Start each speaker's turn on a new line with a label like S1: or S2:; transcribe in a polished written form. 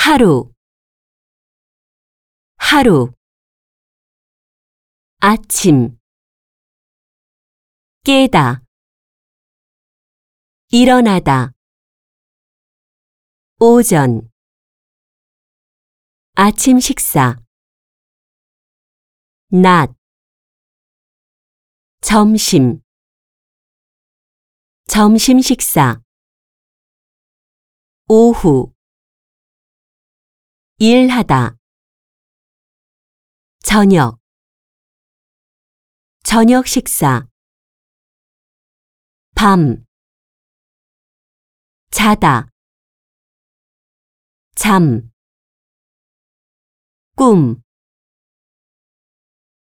S1: 하루, 하루. 아침, 깨다, 일어나다. 오전, 아침 식사. 낮, 점심, 점심 식사. 오후, 일하다. 저녁, 저녁 식사. 밤, 자다. 잠, 꿈.